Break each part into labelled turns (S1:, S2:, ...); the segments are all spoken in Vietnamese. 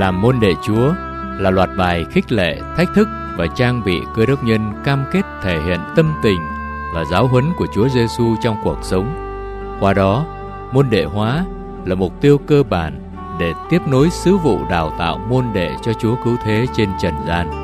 S1: Làm môn đệ Chúa là loạt bài khích lệ, thách thức và trang bị Cơ đốc nhân cam kết thể hiện tâm tình và giáo huấn của Chúa Giêsu trong cuộc sống. Qua đó, môn đệ hóa là mục tiêu cơ bản để tiếp nối sứ vụ đào tạo môn đệ cho Chúa Cứu Thế trên trần gian.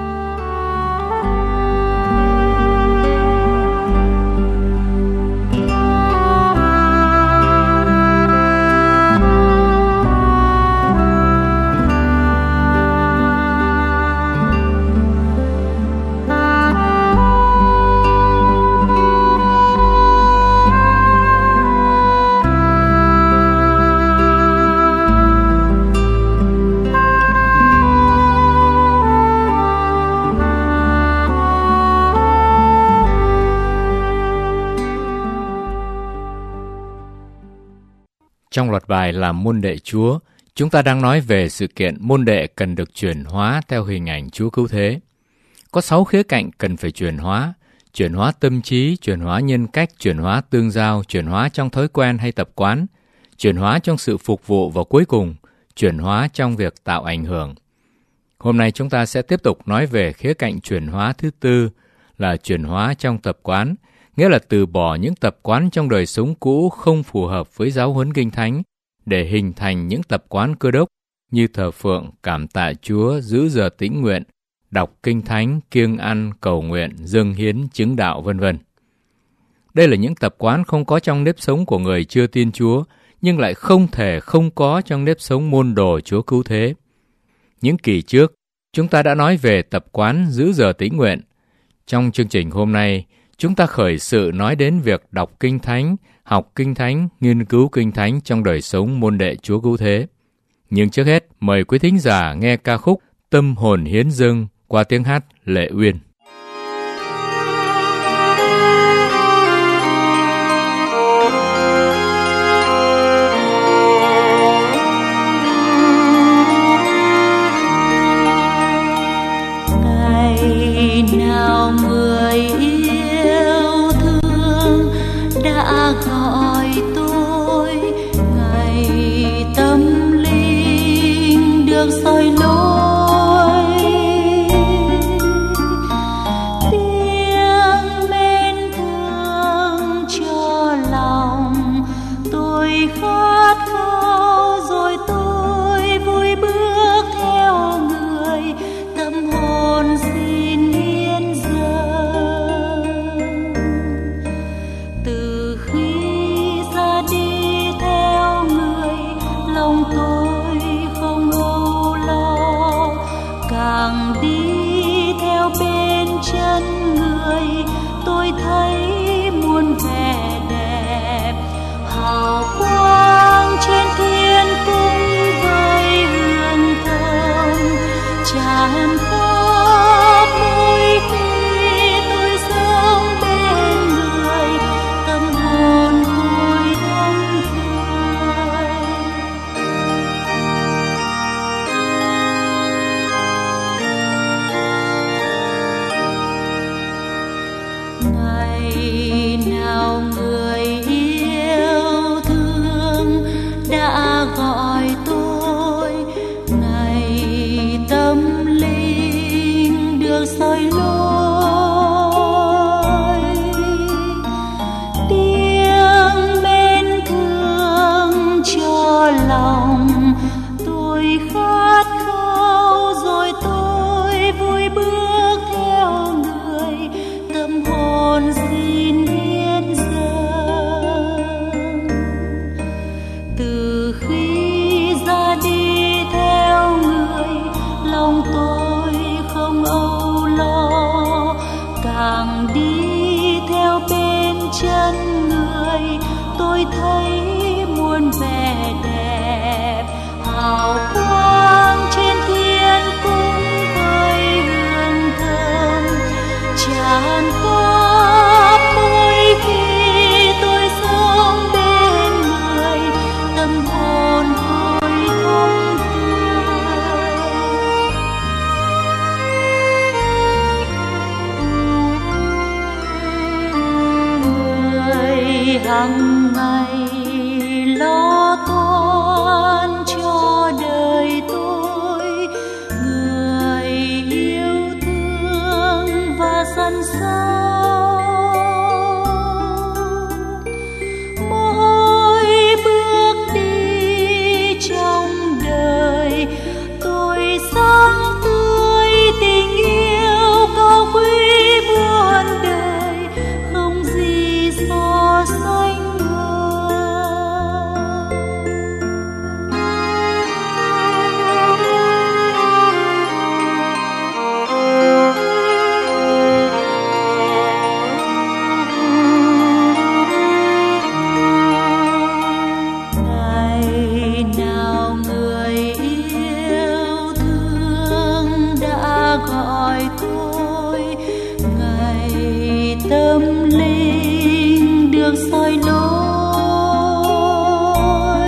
S1: Trong loạt bài Làm môn đệ Chúa, chúng ta đang nói về sự kiện môn đệ cần được chuyển hóa theo hình ảnh Chúa Cứu Thế. Có 6 khía cạnh cần phải chuyển hóa tâm trí, chuyển hóa nhân cách, chuyển hóa tương giao, chuyển hóa trong thói quen hay tập quán, chuyển hóa trong sự phục vụ và cuối cùng, chuyển hóa trong việc tạo ảnh hưởng. Hôm nay chúng ta sẽ tiếp tục nói về khía cạnh chuyển hóa thứ tư là chuyển hóa trong tập quán, nghĩa là từ bỏ những tập quán trong đời sống cũ không phù hợp với giáo huấn Kinh Thánh để hình thành những tập quán Cơ đốc như thờ phượng, cảm tạ Chúa, giữ giờ tĩnh nguyện, đọc Kinh Thánh, kiêng ăn, cầu nguyện, dâng hiến, chứng đạo v.v. Đây là những tập quán không có trong nếp sống của người chưa tin Chúa, nhưng lại không thể không có trong nếp sống môn đồ Chúa Cứu Thế. Những kỳ trước, chúng ta đã nói về tập quán giữ giờ tĩnh nguyện. Trong chương trình hôm nay, chúng ta khởi sự nói đến việc đọc Kinh Thánh, học Kinh Thánh, nghiên cứu Kinh Thánh trong đời sống môn đệ Chúa Cứu Thế. Nhưng trước hết, mời quý thính giả nghe ca khúc Tâm hồn hiến dâng qua tiếng hát Lệ Uyên.
S2: Ngày nào người yêu thương đã gọi tôi, ngày tâm linh được soi lối, tiếng mến thương cho lòng tôi khát khao, rồi tôi vui bước theo người, tâm hồn xin hiến dâng. Từ khi ra đi theo người, lòng tôi không âu lo, càng đi theo bên chân người, tôi thấy muôn vẻ đẹp, hào quang trên thiên cung với hương thơm tràn khắp mỗi khi tôi sống bên người, tâm hồn tôi thắm tươi. Ngày nào người yêu thương đã gọi tôi, ngày tâm linh sao. Mỗi bước đi trong đời tôi sống tươi tình yêu cao quý muôn đời, không gì so sánh được. Ngày nào người yêu thương đã gọi tôi, ngày tâm linh được soi lối,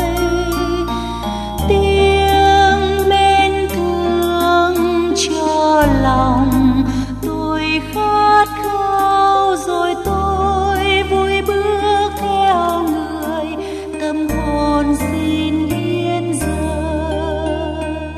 S2: tiếng mến thương cho lòng tôi khát khao, rồi tôi vui bước theo người, tâm hồn xin hiến dâng.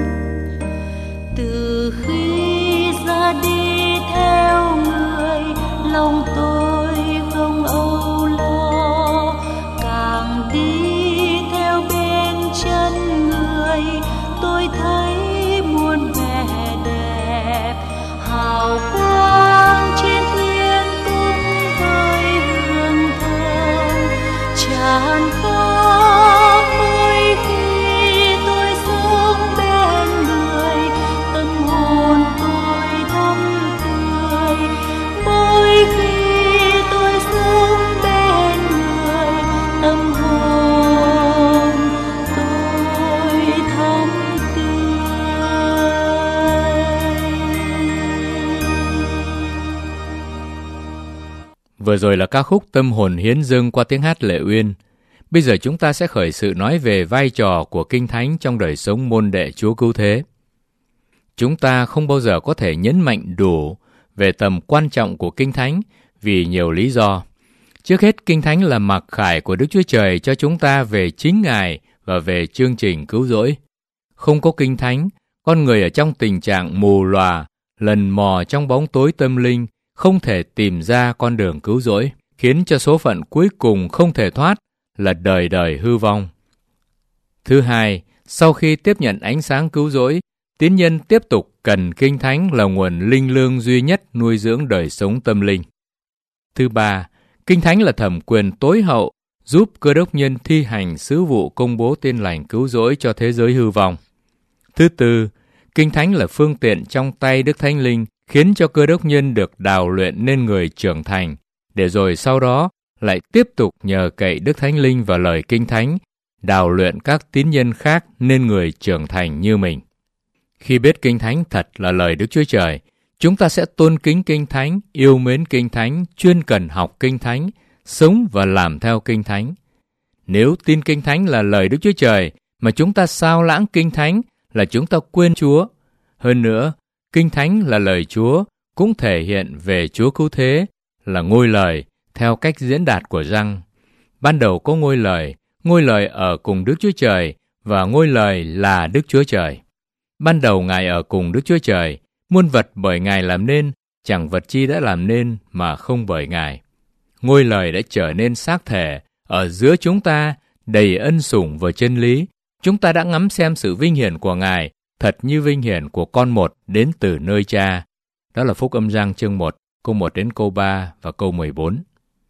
S2: Từ khi ra đi theo người, lòng tôi không âu lo, càng đi theo bên chân người, tôi thấy muôn vẻ đẹp, hào quang trên thiên cung với hương thơm tràn khắp. Mỗi khi tôi sống bên người, tâm hồn tôi thắm tươi. Mỗi khi tôi sống bên người, tâm hồn tôi thắm tươi.
S1: Vừa rồi là ca khúc Tâm hồn hiến dâng qua tiếng hát Lệ Uyên. Bây giờ chúng ta sẽ khởi sự nói về vai trò của Kinh Thánh trong đời sống môn đệ Chúa Cứu Thế. Chúng ta không bao giờ có thể nhấn mạnh đủ về tầm quan trọng của Kinh Thánh vì nhiều lý do. Trước hết, Kinh Thánh là mặc khải của Đức Chúa Trời cho chúng ta về chính Ngài và về chương trình cứu rỗi. Không có Kinh Thánh, con người ở trong tình trạng mù lòa, lần mò trong bóng tối tâm linh, không thể tìm ra con đường cứu rỗi, khiến cho số phận cuối cùng không thể thoát là đời đời hư vong. Thứ hai, sau khi tiếp nhận ánh sáng cứu rỗi, tín nhân tiếp tục cần Kinh Thánh là nguồn linh lương duy nhất nuôi dưỡng đời sống tâm linh. Thứ ba, Kinh Thánh là thẩm quyền tối hậu giúp cơ đốc nhân thi hành sứ vụ công bố tin lành cứu rỗi cho thế giới hư vong. Thứ tư, Kinh Thánh là phương tiện trong tay Đức Thánh Linh khiến cho cơ đốc nhân được đào luyện nên người trưởng thành, để rồi sau đó lại tiếp tục nhờ cậy Đức Thánh Linh và lời Kinh Thánh, đào luyện các tín nhân khác nên người trưởng thành như mình. Khi biết Kinh Thánh thật là lời Đức Chúa Trời, chúng ta sẽ tôn kính Kinh Thánh, yêu mến Kinh Thánh, chuyên cần học Kinh Thánh, sống và làm theo Kinh Thánh. Nếu tin Kinh Thánh là lời Đức Chúa Trời mà chúng ta sao lãng Kinh Thánh là chúng ta quên Chúa. Hơn nữa, Kinh Thánh là lời Chúa cũng thể hiện về Chúa Cứu Thế là ngôi lời theo cách diễn đạt của Giăng. Ban đầu có ngôi lời ở cùng Đức Chúa Trời và ngôi lời là Đức Chúa Trời. Ban đầu Ngài ở cùng Đức Chúa Trời, muôn vật bởi Ngài làm nên, chẳng vật chi đã làm nên mà không bởi Ngài. Ngôi lời đã trở nên xác thể ở giữa chúng ta, đầy ân sủng và chân lý. Chúng ta đã ngắm xem sự vinh hiển của Ngài, thật như vinh hiển của con một đến từ nơi Cha. Đó là Phúc Âm Giăng chương 1, câu 1 đến câu 3 và câu 14.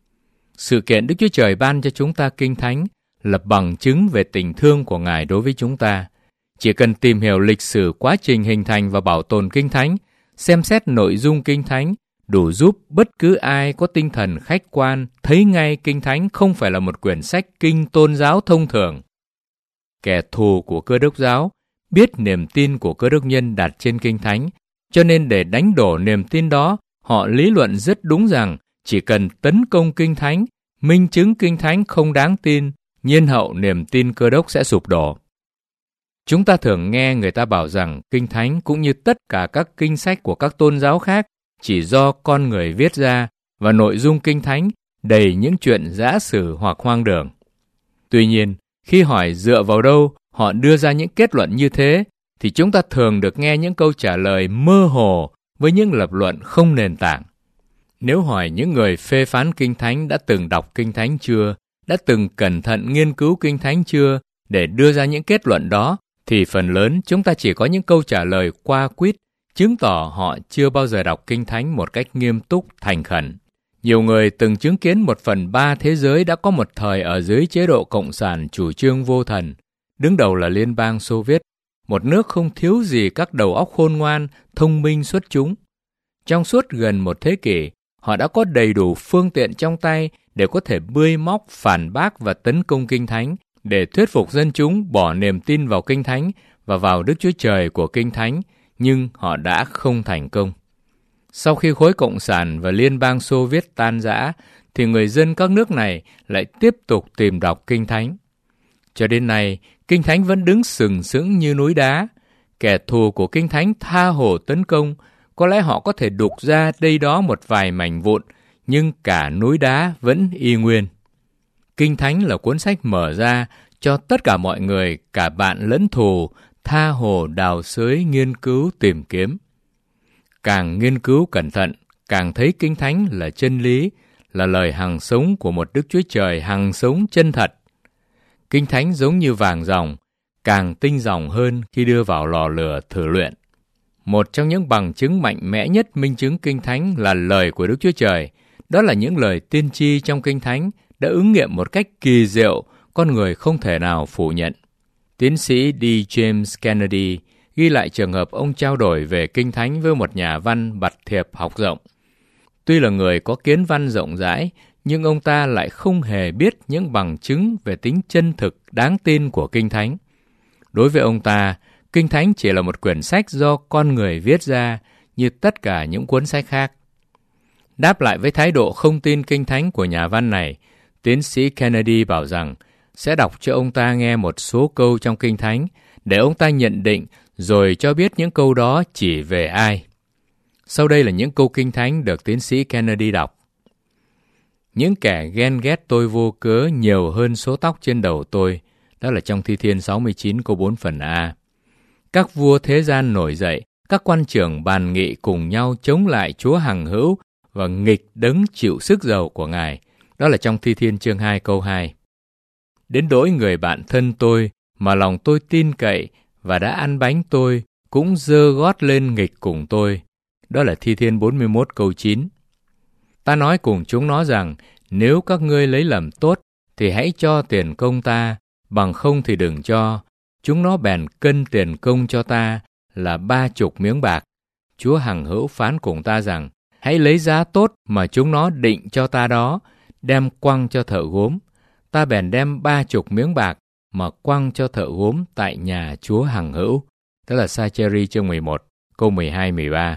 S1: Sự kiện Đức Chúa Trời ban cho chúng ta Kinh Thánh là bằng chứng về tình thương của Ngài đối với chúng ta. Chỉ cần tìm hiểu lịch sử quá trình hình thành và bảo tồn Kinh Thánh, xem xét nội dung Kinh Thánh, đủ giúp bất cứ ai có tinh thần khách quan thấy ngay Kinh Thánh không phải là một quyển sách kinh tôn giáo thông thường. Kẻ thù của Cơ Đốc giáo biết niềm tin của cơ đốc nhân đặt trên Kinh Thánh, cho nên để đánh đổ niềm tin đó, họ lý luận rất đúng rằng chỉ cần tấn công Kinh Thánh, minh chứng Kinh Thánh không đáng tin, nhiên hậu niềm tin Cơ Đốc sẽ sụp đổ. Chúng ta thường nghe người ta bảo rằng Kinh Thánh cũng như tất cả các kinh sách của các tôn giáo khác chỉ do con người viết ra và nội dung Kinh Thánh đầy những chuyện dã sử hoặc hoang đường. Tuy nhiên, khi hỏi dựa vào đâu họ đưa ra những kết luận như thế, thì chúng ta thường được nghe những câu trả lời mơ hồ với những lập luận không nền tảng. Nếu hỏi những người phê phán Kinh Thánh đã từng đọc Kinh Thánh chưa, đã từng cẩn thận nghiên cứu Kinh Thánh chưa để đưa ra những kết luận đó, thì phần lớn chúng ta chỉ có những câu trả lời qua quýt, chứng tỏ họ chưa bao giờ đọc Kinh Thánh một cách nghiêm túc, thành khẩn. Nhiều người từng chứng kiến 1/3 thế giới đã có một thời ở dưới chế độ cộng sản chủ trương vô thần. Đứng đầu là Liên bang Xô Viết, một nước không thiếu gì các đầu óc khôn ngoan, thông minh xuất chúng. Trong suốt gần một thế kỷ, họ đã có đầy đủ phương tiện trong tay để có thể bươi móc, phản bác và tấn công Kinh Thánh, để thuyết phục dân chúng bỏ niềm tin vào Kinh Thánh và vào Đức Chúa Trời của Kinh Thánh, nhưng họ đã không thành công. Sau khi khối Cộng sản và Liên bang Xô Viết tan rã, thì người dân các nước này lại tiếp tục tìm đọc Kinh Thánh. Cho đến nay, Kinh Thánh vẫn đứng sừng sững như núi đá. Kẻ thù của Kinh Thánh tha hồ tấn công, có lẽ họ có thể đục ra đây đó một vài mảnh vụn, nhưng cả núi đá vẫn y nguyên. Kinh Thánh là cuốn sách mở ra cho tất cả mọi người, cả bạn lẫn thù, tha hồ đào xới, nghiên cứu, tìm kiếm. Càng nghiên cứu cẩn thận, càng thấy Kinh Thánh là chân lý, là lời hằng sống của một Đức Chúa Trời hằng sống chân thật. Kinh Thánh giống như vàng ròng, càng tinh ròng hơn khi đưa vào lò lửa thử luyện. Một trong những bằng chứng mạnh mẽ nhất minh chứng Kinh Thánh là lời của Đức Chúa Trời. Đó là những lời tiên tri trong Kinh Thánh đã ứng nghiệm một cách kỳ diệu, con người không thể nào phủ nhận. Tiến sĩ D. James Kennedy ghi lại trường hợp ông trao đổi về Kinh Thánh với một nhà văn bặt thiệp học rộng. Tuy là người có kiến văn rộng rãi, nhưng ông ta lại không hề biết những bằng chứng về tính chân thực, đáng tin của Kinh Thánh. Đối với ông ta, Kinh Thánh chỉ là một quyển sách do con người viết ra như tất cả những cuốn sách khác. Đáp lại với thái độ không tin Kinh Thánh của nhà văn này, tiến sĩ Kennedy bảo rằng sẽ đọc cho ông ta nghe một số câu trong Kinh Thánh để ông ta nhận định rồi cho biết những câu đó chỉ về ai. Sau đây là những câu Kinh Thánh được tiến sĩ Kennedy đọc. Những kẻ ghen ghét tôi vô cớ nhiều hơn số tóc trên đầu tôi. Đó là trong Thi Thiên 69 câu 4 phần A. Các vua thế gian nổi dậy, các quan trưởng bàn nghị cùng nhau chống lại Chúa hằng hữu và nghịch đấng chịu sức giàu của Ngài. Đó là trong Thi Thiên chương 2 câu 2. Đến nỗi người bạn thân tôi mà lòng tôi tin cậy và đã ăn bánh tôi cũng giơ gót lên nghịch cùng tôi. Đó là Thi Thiên 41 câu 9. Ta nói cùng chúng nó rằng, nếu các ngươi lấy làm tốt, thì hãy cho tiền công ta, bằng không thì đừng cho. Chúng nó bèn cân tiền công cho ta là 30 miếng bạc. Chúa hằng hữu phán cùng ta rằng, hãy lấy giá tốt mà chúng nó định cho ta đó, đem quăng cho thợ gốm. Ta bèn đem 30 miếng bạc mà quăng cho thợ gốm tại nhà Chúa hằng hữu. Đó là Sa-chê-ri chương 11, câu 12-13.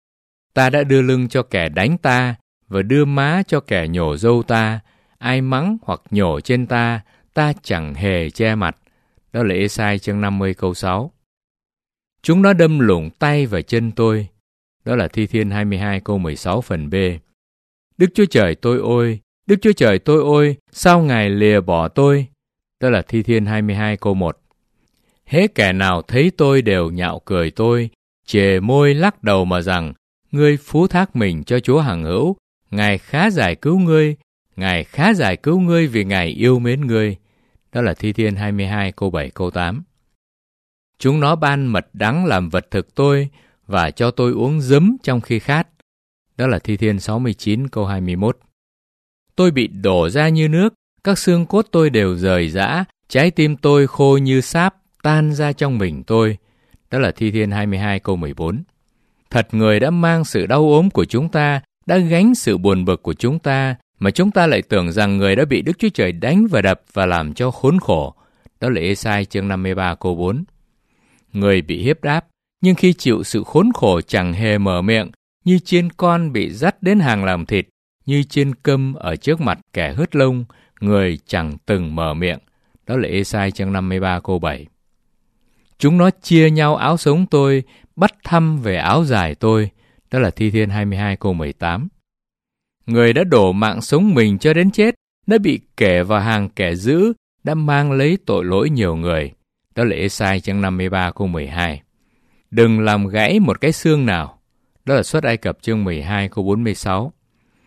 S1: Ta đã đưa lưng cho kẻ đánh ta, và đưa má cho kẻ nhổ râu ta. Ai mắng hoặc nhổ trên ta, ta chẳng hề che mặt. Đó là Ê-sai chương 50 câu 6. Chúng nó đâm lủng tay và chân tôi. Đó là Thi Thiên 22 câu 16 phần B. Đức Chúa Trời tôi ơi, Đức Chúa Trời tôi ơi, sao Ngài lìa bỏ tôi? Đó là Thi Thiên 22 câu 1. Hễ kẻ nào thấy tôi đều nhạo cười tôi, chề môi lắc đầu mà rằng, ngươi phú thác mình cho Chúa hằng hữu, Ngài khá giải cứu ngươi, Ngài khá giải cứu ngươi vì Ngài yêu mến ngươi. Đó là Thi Thiên 22 câu 7 câu 8. Chúng nó ban mật đắng làm vật thực tôi và cho tôi uống giấm trong khi khát. Đó là Thi Thiên 69 câu 21. Tôi bị đổ ra như nước, các xương cốt tôi đều rời rã, trái tim tôi khô như sáp, tan ra trong mình tôi. Đó là Thi Thiên 22 câu 14. Thật người đã mang sự đau ốm của chúng ta, đã gánh sự buồn bực của chúng ta, mà chúng ta lại tưởng rằng người đã bị Đức Chúa Trời đánh và đập và làm cho khốn khổ. Đó là Ê-sai chương 53 câu 4. Người bị hiếp đáp, nhưng khi chịu sự khốn khổ chẳng hề mở miệng, như chiên con bị dắt đến hàng làm thịt, như chiên câm ở trước mặt kẻ hớt lông, người chẳng từng mở miệng. Đó là Ê-sai chương 53 câu 7. Chúng nó chia nhau áo sống tôi, bắt thăm về áo dài tôi. Đó là Thi Thiên 22 câu 18. Người đã đổ mạng sống mình cho đến chết, đã bị kể vào hàng kẻ dữ, đã mang lấy tội lỗi nhiều người. Đó là Ê-sai chương 53 câu 12. Đừng làm gãy một cái xương nào. Đó là Xuất Ai Cập chương 12 câu 46.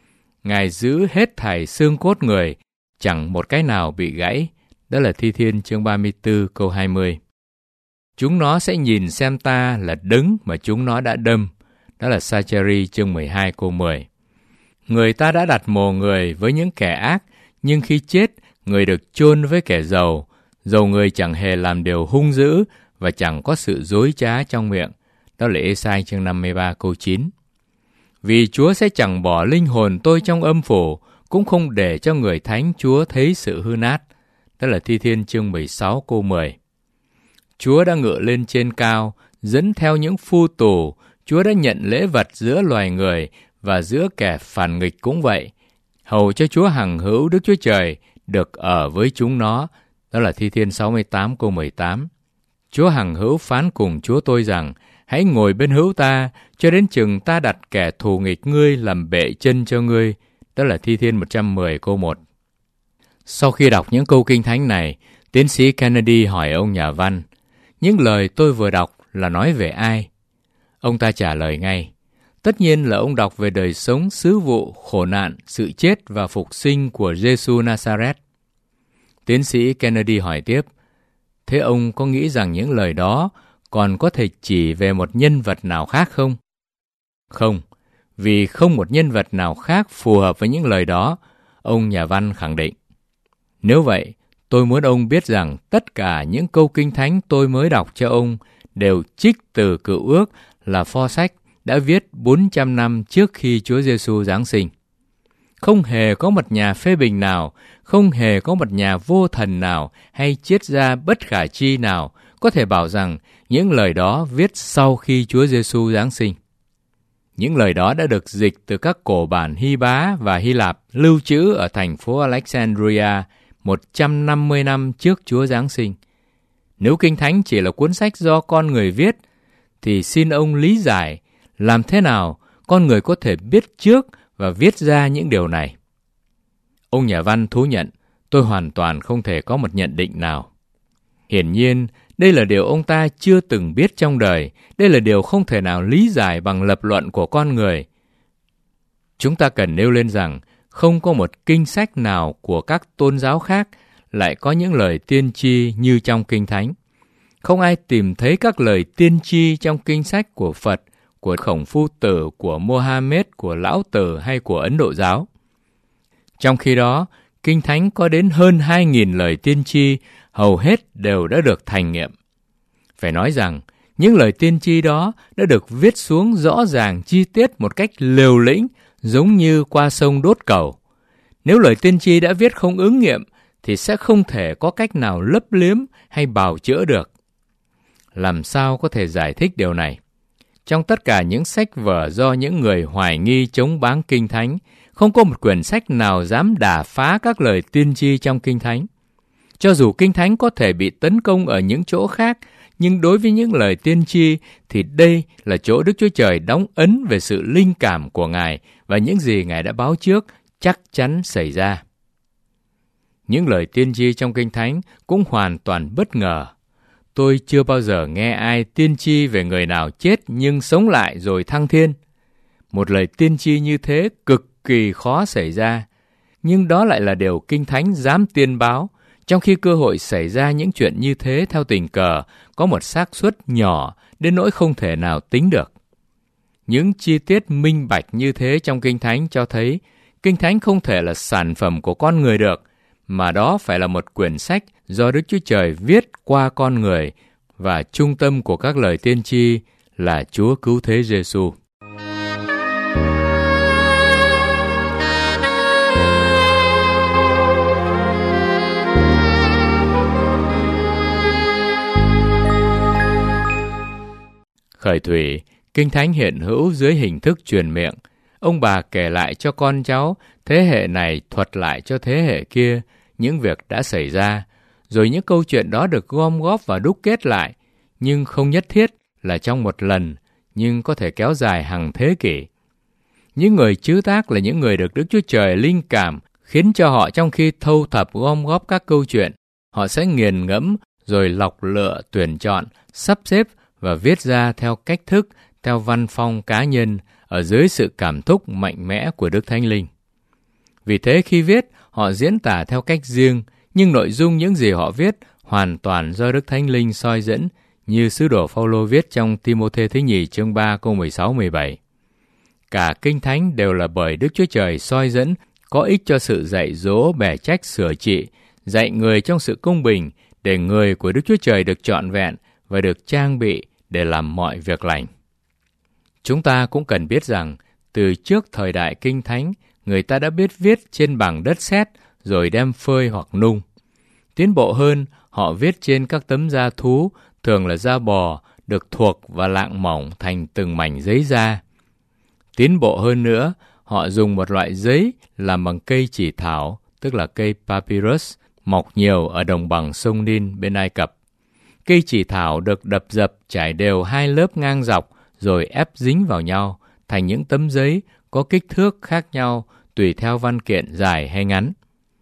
S1: Ngài giữ hết thảy xương cốt người, chẳng một cái nào bị gãy. Đó là Thi Thiên chương 34 câu 20. Chúng nó sẽ nhìn xem ta là đấng mà chúng nó đã đâm. Đó là Sa-cha-ri chương 12 câu 10. Người ta đã đặt mồ người với những kẻ ác, nhưng khi chết, người được chôn với kẻ giàu. Giàu người chẳng hề làm điều hung dữ và chẳng có sự dối trá trong miệng. Đó là Ê-sai chương 53 câu 9. Vì Chúa sẽ chẳng bỏ linh hồn tôi trong âm phủ, cũng không để cho người thánh Chúa thấy sự hư nát. Đó là Thi Thiên chương 16 câu 10. Chúa đã ngự lên trên cao, dẫn theo những phu tù. Chúa đã nhận lễ vật giữa loài người và giữa kẻ phản nghịch cũng vậy. Hầu cho Chúa hằng hữu Đức Chúa Trời được ở với chúng nó. Đó là Thi Thiên 68 câu 18. Chúa hằng hữu phán cùng Chúa tôi rằng, hãy ngồi bên hữu ta, cho đến chừng ta đặt kẻ thù nghịch ngươi làm bệ chân cho ngươi. Đó là Thi Thiên 110 câu 1. Sau khi đọc những câu kinh thánh này, tiến sĩ Kennedy hỏi ông nhà văn, những lời tôi vừa đọc là nói về ai? Ông ta trả lời ngay, tất nhiên là ông đọc về đời sống sứ vụ, khổ nạn, sự chết và phục sinh của Giê-xu Nazareth. Tiến sĩ Kennedy hỏi tiếp, thế ông có nghĩ rằng những lời đó còn có thể chỉ về một nhân vật nào khác không? Không, vì không một nhân vật nào khác phù hợp với những lời đó, ông nhà văn khẳng định. Nếu vậy, tôi muốn ông biết rằng tất cả những câu kinh thánh tôi mới đọc cho ông đều trích từ Cựu Ước là pho sách đã viết 400 năm trước khi Chúa Giê-xu giáng sinh. Không hề có một nhà phê bình nào, không hề có một nhà vô thần nào hay triết gia bất khả tri nào có thể bảo rằng những lời đó viết sau khi Chúa Giê-xu giáng sinh. Những lời đó đã được dịch từ các cổ bản Hy Bá và Hy Lạp lưu trữ ở thành phố Alexandria 150 năm trước Chúa giáng sinh. Nếu Kinh Thánh chỉ là cuốn sách do con người viết, thì xin ông lý giải làm thế nào con người có thể biết trước và viết ra những điều này. Ông nhà văn thú nhận, tôi hoàn toàn không thể có một nhận định nào. Hiển nhiên, đây là điều ông ta chưa từng biết trong đời, đây là điều không thể nào lý giải bằng lập luận của con người. Chúng ta cần nêu lên rằng, không có một kinh sách nào của các tôn giáo khác lại có những lời tiên tri như trong Kinh Thánh. Không ai tìm thấy các lời tiên tri trong kinh sách của Phật, của Khổng Phu Tử, của Mohammed, của Lão Tử hay của Ấn Độ giáo. Trong khi đó, Kinh Thánh có đến hơn 2.000 lời tiên tri, hầu hết đều đã được thành nghiệm. Phải nói rằng, những lời tiên tri đó đã được viết xuống rõ ràng chi tiết một cách liều lĩnh, giống như qua sông đốt cầu. Nếu lời tiên tri đã viết không ứng nghiệm, thì sẽ không thể có cách nào lấp liếm hay bào chữa được. Làm sao có thể giải thích điều này? Trong tất cả những sách vở do những người hoài nghi chống báng Kinh Thánh, không có một quyển sách nào dám đả phá các lời tiên tri trong Kinh Thánh. Cho dù Kinh Thánh có thể bị tấn công ở những chỗ khác, nhưng đối với những lời tiên tri thì đây là chỗ Đức Chúa Trời đóng ấn về sự linh cảm của Ngài và những gì Ngài đã báo trước chắc chắn xảy ra. Những lời tiên tri trong Kinh Thánh cũng hoàn toàn bất ngờ. Tôi chưa bao giờ nghe ai tiên tri về người nào chết nhưng sống lại rồi thăng thiên. Một lời tiên tri như thế cực kỳ khó xảy ra, nhưng đó lại là điều Kinh Thánh dám tiên báo, trong khi cơ hội xảy ra những chuyện như thế theo tình cờ có một xác suất nhỏ đến nỗi không thể nào tính được. Những chi tiết minh bạch như thế trong Kinh Thánh cho thấy Kinh Thánh không thể là sản phẩm của con người được, mà đó phải là một quyển sách do Đức Chúa Trời viết qua con người, và trung tâm của các lời tiên tri là Chúa Cứu Thế Giê-xu. Khởi thủy, Kinh Thánh hiện hữu dưới hình thức truyền miệng. Ông bà kể lại cho con cháu, thế hệ này thuật lại cho thế hệ kia những việc đã xảy ra, rồi những câu chuyện đó được gom góp và đúc kết lại, nhưng không nhất thiết là trong một lần, nhưng có thể kéo dài hàng thế kỷ. Những người trứ tác là những người được Đức Chúa Trời linh cảm, khiến cho họ trong khi thâu thập gom góp các câu chuyện, họ sẽ nghiền ngẫm rồi lọc lựa tuyển chọn, sắp xếp và viết ra theo cách thức, theo văn phong cá nhân, ở dưới sự cảm thúc mạnh mẽ của Đức Thánh Linh. Vì thế khi viết, họ diễn tả theo cách riêng, nhưng nội dung những gì họ viết hoàn toàn do Đức Thánh Linh soi dẫn, như sứ đồ Phaolô viết trong Ti-mô-thê thứ nhì chương 3 câu 16-17. Cả Kinh Thánh đều là bởi Đức Chúa Trời soi dẫn, có ích cho sự dạy dỗ, bẻ trách, sửa trị, dạy người trong sự công bình, để người của Đức Chúa Trời được trọn vẹn và được trang bị để làm mọi việc lành. Chúng ta cũng cần biết rằng, từ trước thời đại Kinh Thánh, người ta đã biết viết trên bảng đất sét rồi đem phơi hoặc nung. Tiến bộ hơn, họ viết trên các tấm da thú, thường là da bò, được thuộc và lạng mỏng thành từng mảnh giấy da. Tiến bộ hơn nữa, họ dùng một loại giấy làm bằng cây chỉ thảo, tức là cây papyrus, mọc nhiều ở đồng bằng sông Nin bên Ai Cập. Cây chỉ thảo được đập dập trải đều 2 lớp ngang dọc rồi ép dính vào nhau thành những tấm giấy có kích thước khác nhau tùy theo văn kiện dài hay ngắn.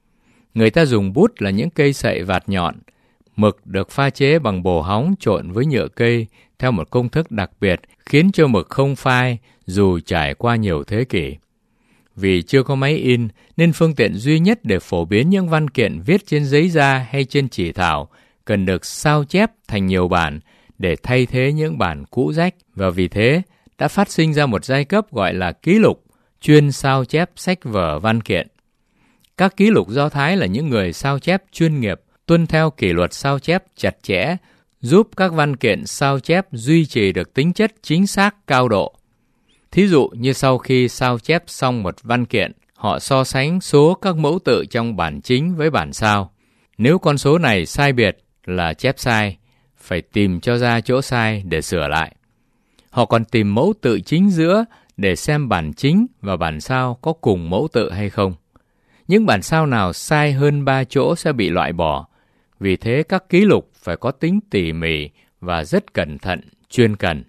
S1: Người ta dùng bút là những cây sậy vạt nhọn. Mực được pha chế bằng bồ hóng trộn với nhựa cây theo một công thức đặc biệt khiến cho mực không phai dù trải qua nhiều thế kỷ. Vì chưa có máy in nên phương tiện duy nhất để phổ biến những văn kiện viết trên giấy da hay trên chỉ thảo cần được sao chép thành nhiều bản để thay thế những bản cũ rách, và vì thế đã phát sinh ra một giai cấp gọi là ký lục, chuyên sao chép sách vở văn kiện. Các ký lục Do Thái là những người sao chép chuyên nghiệp, tuân theo kỷ luật sao chép chặt chẽ, giúp các văn kiện sao chép duy trì được tính chất chính xác cao độ. Thí dụ như sau khi sao chép xong một văn kiện, họ so sánh số các mẫu tự trong bản chính với bản sao. Nếu con số này sai biệt là chép sai, phải tìm cho ra chỗ sai để sửa lại. Họ còn tìm mẫu tự chính giữa để xem bản chính và bản sao có cùng mẫu tự hay không. Những bản sao nào sai hơn 3 chỗ sẽ bị loại bỏ. Vì thế các ký lục phải có tính tỉ mỉ và rất cẩn thận, chuyên cần.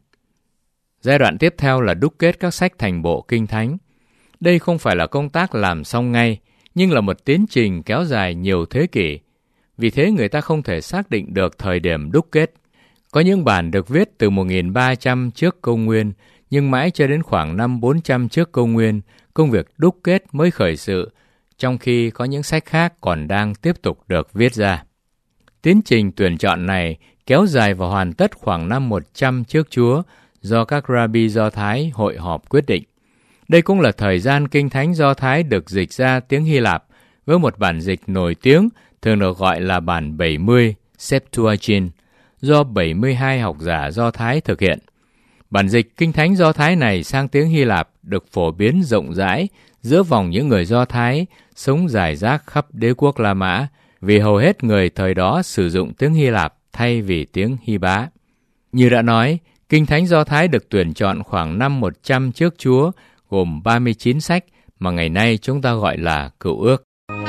S1: Giai đoạn tiếp theo là đúc kết các sách thành bộ Kinh Thánh. Đây không phải là công tác làm xong ngay, nhưng là một tiến trình kéo dài nhiều thế kỷ. Vì thế người ta không thể xác định được thời điểm đúc kết. Có những bản được viết từ 1300 trước công nguyên, nhưng mãi cho đến khoảng năm 400 trước công nguyên, công việc đúc kết mới khởi sự, trong khi có những sách khác còn đang tiếp tục được viết ra. Tiến trình tuyển chọn này kéo dài và hoàn tất khoảng năm 100 trước Chúa, do các Rabbi Do Thái hội họp quyết định. Đây cũng là thời gian Kinh Thánh Do Thái được dịch ra tiếng Hy Lạp, với một bản dịch nổi tiếng thường được gọi là bản 70, Septuagint, do 72 học giả Do Thái thực hiện. Bản dịch Kinh Thánh Do Thái này sang tiếng Hy Lạp được phổ biến rộng rãi giữa vòng những người Do Thái sống rải rác khắp đế quốc La Mã, vì hầu hết người thời đó sử dụng tiếng Hy Lạp thay vì tiếng Hy Bá. Như đã nói, Kinh Thánh Do Thái được tuyển chọn khoảng năm 100 trước Chúa, gồm 39 sách mà ngày nay chúng ta gọi là Cựu Ước.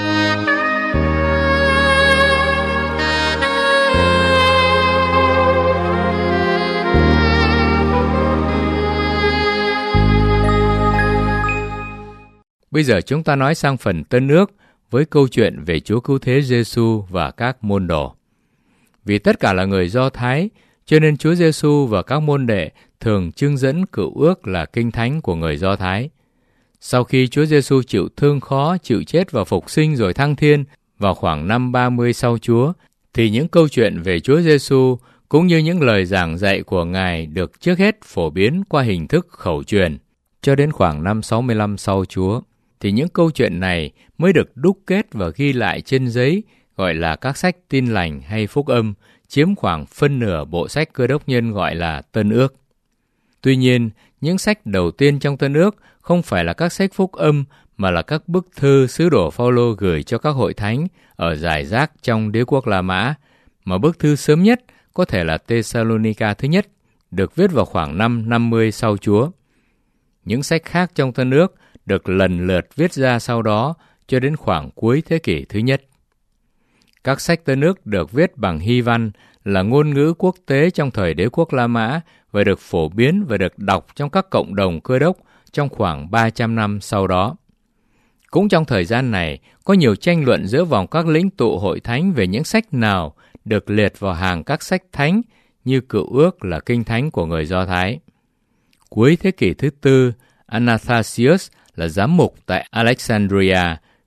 S1: Bây giờ chúng ta nói sang phần Tân Ước với câu chuyện về Chúa Cứu Thế Giêsu và các môn đồ. Vì tất cả là người Do Thái, cho nên Chúa Giêsu và các môn đệ thường trưng dẫn Cựu Ước là Kinh Thánh của người Do Thái. Sau khi Chúa Giêsu chịu thương khó, chịu chết và phục sinh rồi thăng thiên vào khoảng năm 30 sau Chúa, thì những câu chuyện về Chúa Giêsu cũng như những lời giảng dạy của Ngài được trước hết phổ biến qua hình thức khẩu truyền. Cho đến khoảng năm 65 sau Chúa, thì những câu chuyện này mới được đúc kết và ghi lại trên giấy, gọi là các sách Tin Lành hay Phúc Âm, chiếm khoảng phân nửa bộ sách Cơ Đốc nhân gọi là Tân Ước. Tuy nhiên, những sách đầu tiên trong Tân Ước không phải là các sách Phúc Âm, mà là các bức thư sứ đồ Phaolô gửi cho các hội thánh ở rải rác trong đế quốc La Mã, mà bức thư sớm nhất có thể là Thessalonica thứ nhất, được viết vào khoảng năm 50 sau Chúa. Những sách khác trong Tân Ước được lần lượt viết ra sau đó cho đến khoảng cuối thế kỷ thứ nhất. Các sách Tân Ước được viết bằng Hy văn, là ngôn ngữ quốc tế trong thời đế quốc La Mã và được phổ biến và được đọc trong các cộng đồng Cơ Đốc trong khoảng 300 năm sau đó. Cũng trong thời gian này, có nhiều tranh luận giữa vòng các lĩnh tụ hội thánh về những sách nào được liệt vào hàng các sách thánh như Cựu Ước là Kinh Thánh của người Do Thái. Cuối thế kỷ thứ tư, Athanasius là giám mục tại Alexandria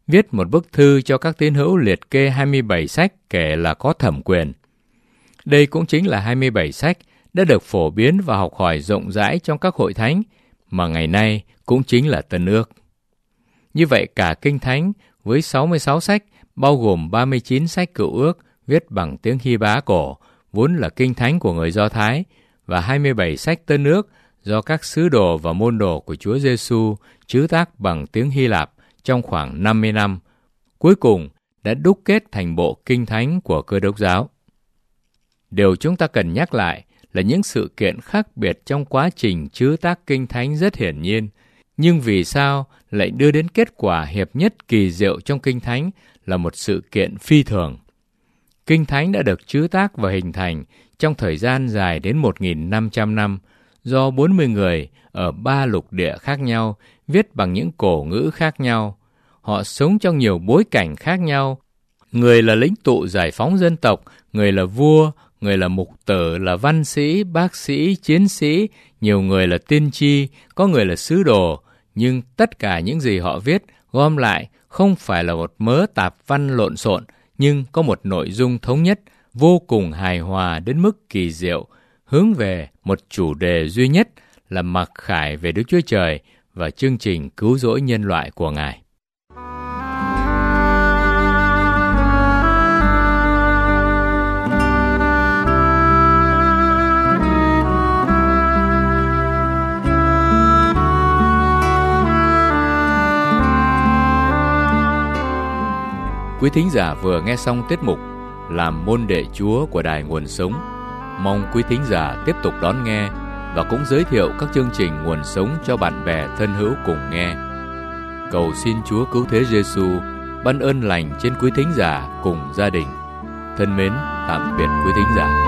S1: viết một bức thư cho các tín hữu liệt kê 27 sách kể là có thẩm quyền. Đây cũng chính là 27 sách đã được phổ biến và học hỏi rộng rãi trong các hội thánh, mà ngày nay cũng chính là Tân Ước. Như vậy cả Kinh Thánh với 66 sách, bao gồm 39 sách Cựu Ước viết bằng tiếng Hy-bá cổ, vốn là Kinh Thánh của người Do Thái, và 27 sách Tân Ước do các sứ đồ và môn đồ của Chúa Giêsu chữ tác bằng tiếng Hy Lạp trong khoảng 50 năm, cuối cùng đã đúc kết thành bộ Kinh Thánh của Cơ Đốc giáo. Điều chúng ta cần nhắc lại là những sự kiện khác biệt trong quá trình chữ tác Kinh Thánh rất hiển nhiên, nhưng vì sao lại đưa đến kết quả hiệp nhất kỳ diệu trong Kinh Thánh là một sự kiện phi thường. Kinh Thánh đã được chữ tác và hình thành trong thời gian dài đến 1.500 năm, do 40 người ở 3 lục địa khác nhau viết bằng những cổ ngữ khác nhau. Họ sống trong nhiều bối cảnh khác nhau. Người là lãnh tụ giải phóng dân tộc, người là vua, người là mục tử, là văn sĩ, bác sĩ, chiến sĩ, nhiều người là tiên tri, có người là sứ đồ. Nhưng tất cả những gì họ viết gom lại không phải là một mớ tạp văn lộn xộn, nhưng có một nội dung thống nhất, vô cùng hài hòa đến mức kỳ diệu, hướng về một chủ đề duy nhất là mặc khải về Đức Chúa Trời và chương trình cứu rỗi nhân loại của Ngài. Quý thính giả vừa nghe xong tiết mục Làm môn đệ Chúa của Đài Nguồn Sống. Mong quý thính giả tiếp tục đón nghe và cũng giới thiệu các chương trình Nguồn Sống cho bạn bè thân hữu cùng nghe. Cầu xin Chúa Cứu Thế Giêsu ban ơn lành trên quý thính giả cùng gia đình. Thân mến, tạm biệt quý thính giả.